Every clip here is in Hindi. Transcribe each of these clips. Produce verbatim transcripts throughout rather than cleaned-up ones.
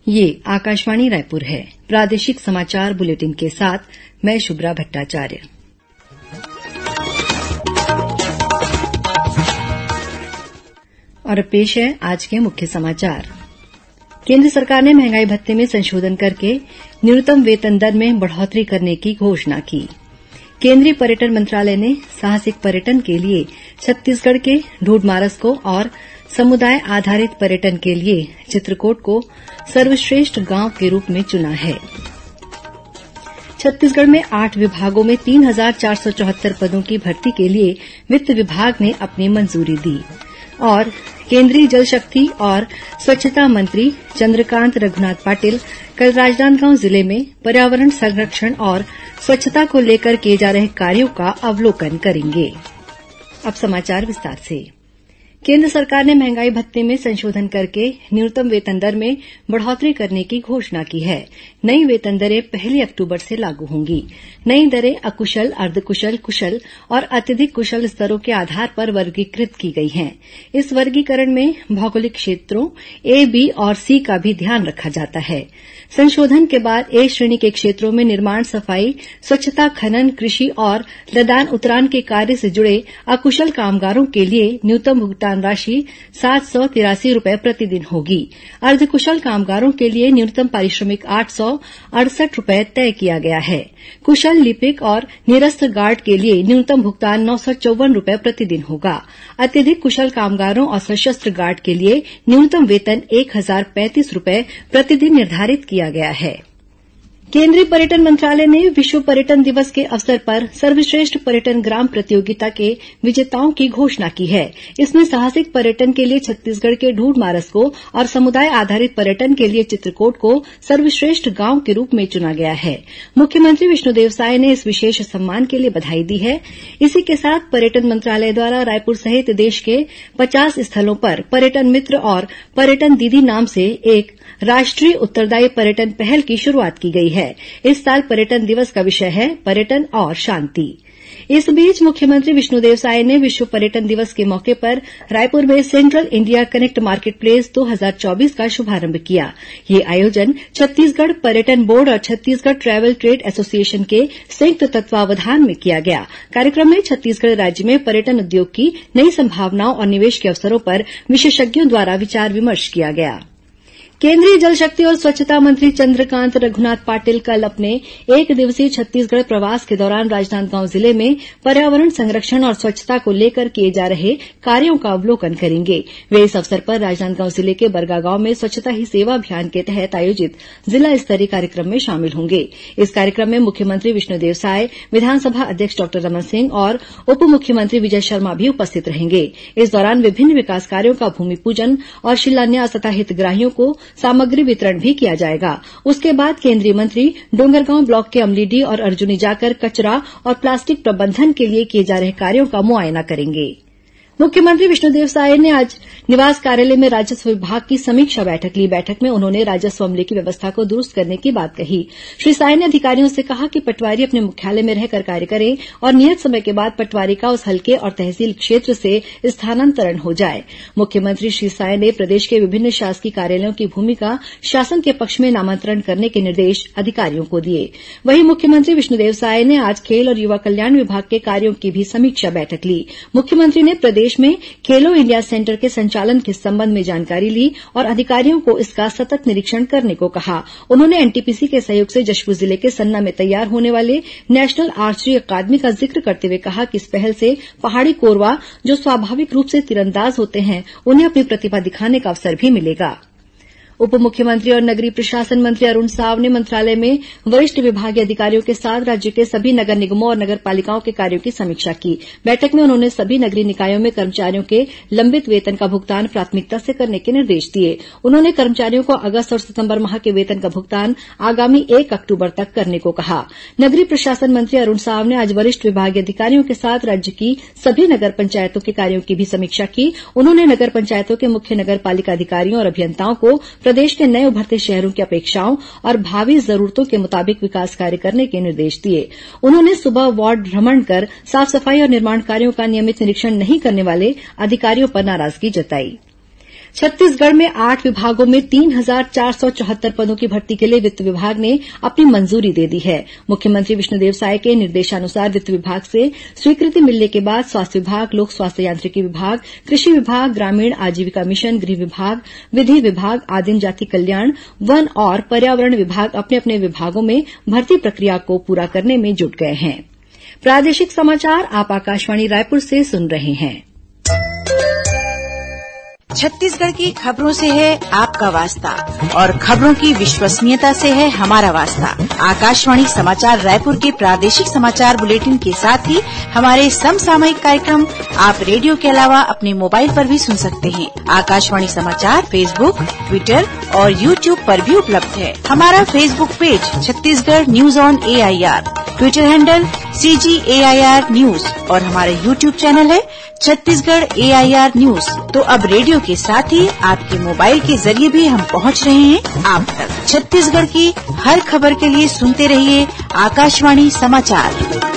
ये आकाशवाणी रायपुर है। प्रादेशिक समाचार बुलेटिन के साथ मैं शुभ्रा भट्टाचार्य। और पेश है आज के मुख्य समाचार। केंद्र सरकार ने महंगाई भत्ते में संशोधन करके न्यूनतम वेतन दर में बढ़ोतरी करने की घोषणा की। केंद्रीय पर्यटन मंत्रालय ने साहसिक पर्यटन के लिए छत्तीसगढ़ के ढूढ़मारस को और समुदाय आधारित पर्यटन के लिए चित्रकोट को सर्वश्रेष्ठ गांव के रूप में चुना है। छत्तीसगढ़ में आठ विभागों में तीन हजार चार सौ चौहत्तर पदों की भर्ती के लिए वित्त विभाग ने अपनी मंजूरी दी। और केंद्रीय जल शक्ति और स्वच्छता मंत्री चंद्रकांत रघुनाथ पाटिल कल राजनांदगांव जिले में पर्यावरण संरक्षण और स्वच्छता को लेकर किए जा रहे कार्यों का अवलोकन करेंगे। अब समाचार विस्तार से। केंद्र सरकार ने महंगाई भत्ते में संशोधन करके न्यूनतम वेतन दर में बढ़ोतरी करने की घोषणा की है। नई वेतन दरें पहली अक्टूबर से लागू होंगी। नई दरें अकुशल, अर्धकुशल, कुशल और अत्यधिक कुशल स्तरों के आधार पर वर्गीकृत की गई हैं। इस वर्गीकरण में भौगोलिक क्षेत्रों ए, बी और सी का भी ध्यान रखा जाता है। संशोधन के बाद ए श्रेणी के क्षेत्रों में निर्माण, सफाई, स्वच्छता, खनन, कृषि और लदान उतरान के कार्य से जुड़े अकुशल कामगारों के लिए न्यूनतम भुगतान राशि सात सौ तिरासी रूपये प्रतिदिन होगी। अर्धकुशल कामगारों के लिए न्यूनतम पारिश्रमिक आठ सौ अड़सठ रूपये तय किया गया है। कुशल, लिपिक और निरस्त गार्ड के लिए न्यूनतम भुगतान नौ सौ चौवन रूपये प्रतिदिन होगा। अत्यधिक कुशल कामगारों और सशस्त्र गार्ड के लिए न्यूनतम वेतन एक हजार पैंतीस रूपये प्रतिदिन निर्धारित किया गया है। केंद्रीय पर्यटन मंत्रालय ने विश्व पर्यटन दिवस के अवसर पर सर्वश्रेष्ठ पर्यटन ग्राम प्रतियोगिता के विजेताओं की घोषणा की है। इसमें साहसिक पर्यटन के लिए छत्तीसगढ़ के ढूढ़मारस को और समुदाय आधारित पर्यटन के लिए चित्रकोट को सर्वश्रेष्ठ गांव के रूप में चुना गया है। मुख्यमंत्री विष्णुदेव साय ने इस विशेष सम्मान के लिए बधाई दी है। इसी के साथ पर्यटन मंत्रालय द्वारा रायपुर सहित देश के पचास स्थलों पर पर्यटन मित्र और पर्यटन दीदी नाम से एक राष्ट्रीय उत्तरदायी पर्यटन पहल की शुरूआत की गई है। इस साल पर्यटन दिवस का विषय है पर्यटन और शांति। इस बीच मुख्यमंत्री विष्णुदेव साय ने विश्व पर्यटन दिवस के मौके पर रायपुर में central India connect market place दो हजार चौबीस का शुभारंभ किया। ये आयोजन छत्तीसगढ़ पर्यटन बोर्ड और छत्तीसगढ़ ट्रैवल ट्रेड एसोसिएशन के संयुक्त तत्वावधान में किया गया। कार्यक्रम में छत्तीसगढ़ राज्य में पर्यटन उद्योग की नई संभावनाओं और निवेश के अवसरों पर विशेषज्ञों द्वारा विचार विमर्श किया गया। केंद्रीय जल शक्ति और स्वच्छता मंत्री चंद्रकांत रघुनाथ पाटिल कल अपने एक दिवसीय छत्तीसगढ़ प्रवास के दौरान राजनांदगांव जिले में पर्यावरण संरक्षण और स्वच्छता को लेकर किए जा रहे कार्यों का अवलोकन करेंगे। वे इस अवसर पर राजनांदगांव जिले के बरगागांव में स्वच्छता ही सेवा अभियान के तहत आयोजित जिला स्तरीय कार्यक्रम में शामिल होंगे। इस कार्यक्रम में मुख्यमंत्री विष्णुदेव साय, विधानसभा अध्यक्ष डॉक्टर रमन सिंह और उप मुख्यमंत्री विजय शर्मा भी उपस्थित रहेंगे। इस दौरान विभिन्न विकास कार्यों का भूमि पूजन और शिलान्यास तथा हितग्राहियों को सामग्री वितरण भी किया जाएगा। उसके बाद केंद्रीय मंत्री डोंगरगांव ब्लॉक के अमलीडीह और अर्जुनी जाकर कचरा और प्लास्टिक प्रबंधन के लिए किए जा रहे कार्यों का मुआयना करेंगे। मुख्यमंत्री विष्णुदेव साय ने आज निवास कार्यालय में राजस्व विभाग की समीक्षा बैठक ली। बैठक में उन्होंने राजस्व अमले की व्यवस्था को दुरुस्त करने की बात कही। श्री साय ने अधिकारियों से कहा कि पटवारी अपने मुख्यालय में रहकर कार्य करें और नियत समय के बाद पटवारी का उस हल्के और तहसील क्षेत्र से स्थानांतरण हो जाए। मुख्यमंत्री श्री साय ने प्रदेश के विभिन्न शासकीय कार्यालयों की भूमि का शासन के पक्ष में नामांतरण करने के निर्देश अधिकारियों को दिए। वहीं मुख्यमंत्री विष्णुदेव साय ने आज खेल और युवा कल्याण विभाग के कार्यों की भी समीक्षा बैठक ली। मुख्यमंत्री ने प्रदेश में खेलो इंडिया सेंटर के संचालन के संबंध में जानकारी ली और अधिकारियों को इसका सतत निरीक्षण करने को कहा। उन्होंने एनटीपीसी के सहयोग से जशपुर जिले के सन्ना में तैयार होने वाले नेशनल आर्चरी अकादमी का जिक्र करते हुए कहा कि इस पहल से पहाड़ी कोरवा जो स्वाभाविक रूप से तीरंदाज होते हैं उन्हें अपनी प्रतिभा दिखाने का अवसर भी मिलेगा। उप मुख्यमंत्री और नगरीय प्रशासन मंत्री अरुण साव ने मंत्रालय में वरिष्ठ विभागीय अधिकारियों के साथ राज्य के सभी नगर निगमों और नगर पालिकाओं के कार्यों की समीक्षा की। बैठक में उन्होंने सभी नगरीय निकायों में कर्मचारियों के लंबित वेतन का भुगतान प्राथमिकता से करने के निर्देश दिए। उन्होंने कर्मचारियों को अगस्त और सितंबर माह के वेतन का भुगतान आगामी एक अक्टूबर तक करने को कहा। नगरीय प्रशासन मंत्री अरुण साव ने आज वरिष्ठ विभागीय अधिकारियों के साथ राज्य की सभी नगर पंचायतों के कार्यों की भी समीक्षा की। उन्होंने नगर पंचायतों के मुख्य नगर पालिका अधिकारियों और अभियंताओं को प्रदेश के नए उभरते शहरों की अपेक्षाओं और भावी जरूरतों के मुताबिक विकास कार्य करने के निर्देश दिए। उन्होंने सुबह वार्ड भ्रमण कर साफ सफाई और निर्माण कार्यों का नियमित निरीक्षण नहीं करने वाले अधिकारियों पर नाराजगी जताई। छत्तीसगढ़ में आठ विभागों में तीन हजार चार सौ चौहत्तर पदों की भर्ती के लिए वित्त विभाग ने अपनी मंजूरी दे दी है। मुख्यमंत्री विष्णुदेव साय के निर्देशानुसार वित्त विभाग से स्वीकृति मिलने के बाद स्वास्थ्य विभाग, लोक स्वास्थ्य यांत्रिकी विभाग, कृषि विभाग, ग्रामीण आजीविका मिशन, गृह विभाग, विधि विभाग, आदिम जाति कल्याण, वन और पर्यावरण विभाग अपने अपने विभागों में भर्ती प्रक्रिया को पूरा करने में जुट गए हैं। प्रादेशिक समाचार आप आकाशवाणी रायपुर से सुन रहे हैं। छत्तीसगढ़ की खबरों से है आपका वास्ता और खबरों की विश्वसनीयता से है हमारा वास्ता। आकाशवाणी समाचार रायपुर के प्रादेशिक समाचार बुलेटिन के साथ ही हमारे समसामयिक कार्यक्रम आप रेडियो के अलावा अपने मोबाइल पर भी सुन सकते हैं। आकाशवाणी समाचार फेसबुक, ट्विटर और यूट्यूब पर भी उपलब्ध है। हमारा Facebook page Chhattisgarh news on A I R, Twitter handle C G A I R news और हमारा यूट्यूब चैनल है Chhattisgarh A I R news. तो अब रेडियो के साथ ही आपके मोबाइल के जरिए भी हम पहुंच रहे हैं आप तक। छत्तीसगढ़ की हर खबर के लिए सुनते रहिए आकाशवाणी समाचार।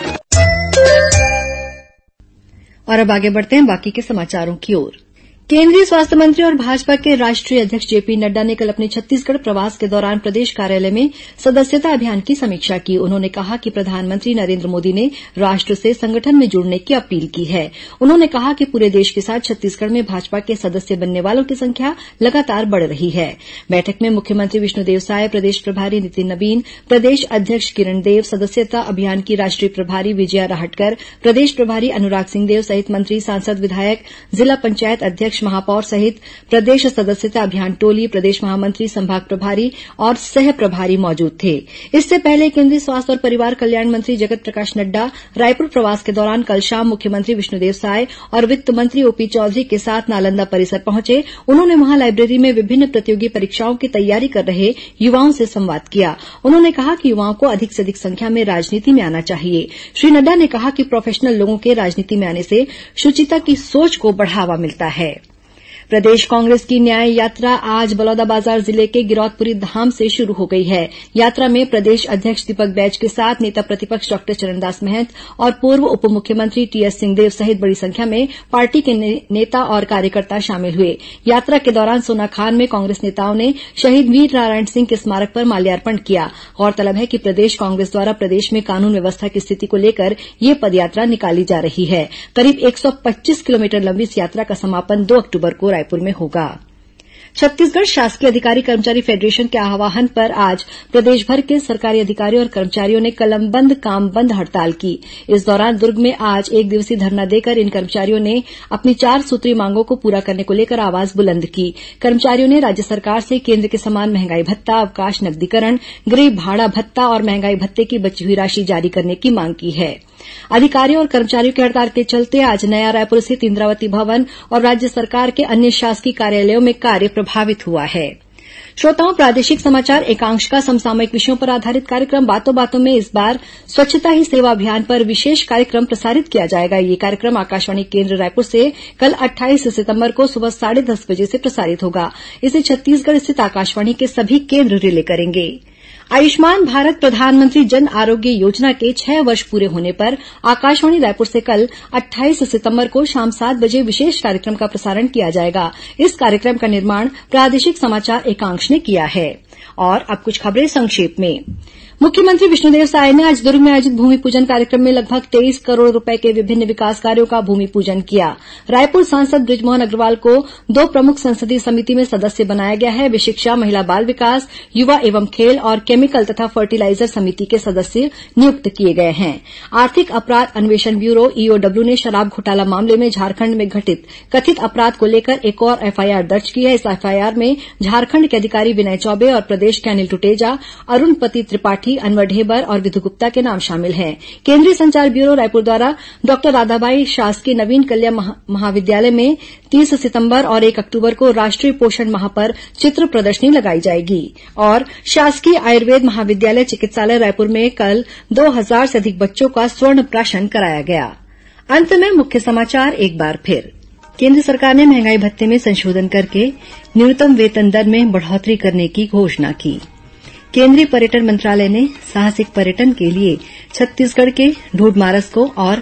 और अब आगे बढ़ते हैं बाकी के समाचारों की ओर। केंद्रीय स्वास्थ्य मंत्री और भाजपा के राष्ट्रीय अध्यक्ष जेपी नड्डा ने कल अपने छत्तीसगढ़ प्रवास के दौरान प्रदेश कार्यालय में सदस्यता अभियान की समीक्षा की। उन्होंने कहा कि प्रधानमंत्री नरेंद्र मोदी ने राष्ट्र से संगठन में जुड़ने की अपील की है। उन्होंने कहा कि पूरे देश के साथ छत्तीसगढ़ में भाजपा के सदस्य बनने वालों की संख्या लगातार बढ़ रही है। बैठक में मुख्यमंत्री विष्णुदेव साय, प्रदेश प्रभारी नितिन नवीन, प्रदेश अध्यक्ष किरण देव, सदस्यता अभियान की राष्ट्रीय प्रभारी विजया राहटकर, प्रदेश प्रभारी अनुराग सिंहदेव सहित मंत्री, सांसद, विधायक, जिला पंचायत अध्यक्ष, महापौर सहित प्रदेश सदस्यता अभियान टोली, प्रदेश महामंत्री, संभाग प्रभारी और सह प्रभारी मौजूद थे। इससे पहले केंद्रीय स्वास्थ्य और परिवार कल्याण मंत्री जगत प्रकाश नड्डा रायपुर प्रवास के दौरान कल शाम मुख्यमंत्री विष्णुदेव साय और वित्त मंत्री ओपी चौधरी के साथ नालंदा परिसर पहुंचे। उन्होंने वहां लाइब्रेरी में विभिन्न प्रतियोगी परीक्षाओं की तैयारी कर रहे युवाओं से संवाद किया। उन्होंने कहा कि युवाओं को अधिक से अधिक संख्या में राजनीति में आना चाहिए। श्री नड्डा ने कहा कि प्रोफेशनल लोगों के राजनीति में आने से शुचिता की सोच को बढ़ावा मिलता है। प्रदेश कांग्रेस की न्याय यात्रा आज बलौदाबाजार जिले के गिरौदपुरी धाम से शुरू हो गई है। यात्रा में प्रदेश अध्यक्ष दीपक बैज के साथ नेता प्रतिपक्ष डॉक्टर चरणदास महंत और पूर्व उप मुख्यमंत्री टीएस सिंहदेव सहित बड़ी संख्या में पार्टी के नेता और कार्यकर्ता शामिल हुए। यात्रा के दौरान सोनाखान में कांग्रेस नेताओं ने शहीद वीर नारायण सिंह के स्मारक पर माल्यार्पण किया। गौरतलब है कि प्रदेश कांग्रेस द्वारा प्रदेश में कानून व्यवस्था की स्थिति को लेकर यह पदयात्रा निकाली जा रही है। करीब एक सौ पच्चीस किलोमीटर लंबी इस यात्रा का समापन दो अक्टूबर को रायपुर में होगा। छत्तीसगढ़ शासकीय अधिकारी कर्मचारी फेडरेशन के आह्वान पर आज प्रदेश भर के सरकारी अधिकारियों और कर्मचारियों ने कलम बंद काम बंद हड़ताल की। इस दौरान दुर्ग में आज एक दिवसीय धरना देकर इन कर्मचारियों ने अपनी चार सूत्रीय मांगों को पूरा करने को लेकर आवाज बुलंद की। कर्मचारियों ने राज्य सरकार से केंद्र के समान महंगाई भत्ता, अवकाश नकदीकरण, गृह भाड़ा भत्ता और महंगाई भत्ते की बची हुई राशि जारी करने की मांग की है। अधिकारियों और कर्मचारियों की हड़ताल के चलते आज नया रायपुर स्थित इंद्रावती भवन और राज्य सरकार के अन्य शासकीय कार्यालयों में कार्य प्रभावित हुआ है। श्रोताओं, प्रादेशिक समाचार एकांश का समसामयिक विषयों पर आधारित कार्यक्रम बातों बातों में इस बार स्वच्छता ही सेवा अभियान पर विशेष कार्यक्रम प्रसारित किया जाएगा। ये कार्यक्रम आकाशवाणी केंद्र रायपुर से कल अट्ठाईस सितंबर को सुबह साढ़े दस बजे से प्रसारित होगा। इसे छत्तीसगढ़ स्थित आकाशवाणी के सभी केंद्र रिले करेंगे। आयुष्मान भारत प्रधानमंत्री जन आरोग्य योजना के छह वर्ष पूरे होने पर आकाशवाणी रायपुर से कल अट्ठाईस सितंबर को शाम सात बजे विशेष कार्यक्रम का प्रसारण किया जाएगा। इस कार्यक्रम का निर्माण प्रादेशिक समाचार एकांश ने किया है। और अब कुछ खबरें संक्षेप में। मुख्यमंत्री विष्णुदेव साय ने आज दुर्ग में आयोजित भूमि पूजन कार्यक्रम में लगभग तेईस करोड़ रुपए के विभिन्न विकास कार्यों का भूमि पूजन किया। रायपुर सांसद बृजमोहन अग्रवाल को दो प्रमुख संसदीय समिति में सदस्य बनाया गया है। वे शिक्षा, महिला बाल विकास, युवा एवं खेल और केमिकल तथा फर्टिलाइजर समिति के सदस्य नियुक्त किए गए हैं। आर्थिक अपराध अन्वेषण ब्यूरो ईओडब्ल्यू ने शराब घोटाला मामले में झारखंड में घटित कथित अपराध को लेकर एक और एफआईआर दर्ज की है। इस एफआईआर में झारखंड के अधिकारी विनय चौबे और प्रदेश के अनिल टुटेजा, अरुणपति त्रिपाठी, अनवर ढेबर और विधु गुप्ता के नाम शामिल हैं। केंद्रीय संचार ब्यूरो रायपुर द्वारा डॉक्टर राधाबाई शासकीय नवीन कल्याण महाविद्यालय में तीस सितंबर और एक अक्टूबर को राष्ट्रीय पोषण माह पर चित्र प्रदर्शनी लगाई जाएगी। और शासकीय आयुर्वेद महाविद्यालय चिकित्सालय रायपुर में कल दो हजार से अधिक बच्चों का स्वर्ण प्राशन कराया गया। अंत में मुख्य समाचार एक बार फिर। केंद्र सरकार ने महंगाई भत्ते में संशोधन करके न्यूनतम वेतन दर में बढ़ोतरी करने की घोषणा की। केंद्रीय पर्यटन मंत्रालय ने साहसिक पर्यटन के लिए छत्तीसगढ़ के ढूढमारस को और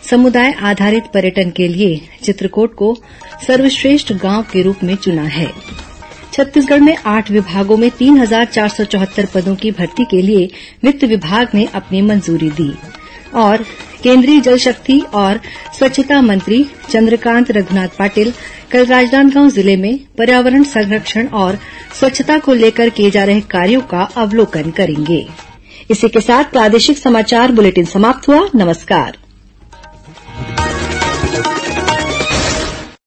समुदाय आधारित पर्यटन के लिए चित्रकोट को सर्वश्रेष्ठ गांव के रूप में चुना है। छत्तीसगढ़ में आठ विभागों में तीन हजार चार सौ चौहत्तर पदों की भर्ती के लिए वित्त विभाग ने अपनी मंजूरी दी और केंद्रीय जल शक्ति और स्वच्छता मंत्री चंद्रकांत रघुनाथ पाटिल कल राजनांदगांव जिले में पर्यावरण संरक्षण और स्वच्छता को लेकर किए जा रहे कार्यों का अवलोकन करेंगे। इसी के साथ प्रादेशिक समाचार बुलेटिन समाप्त हुआ। नमस्कार।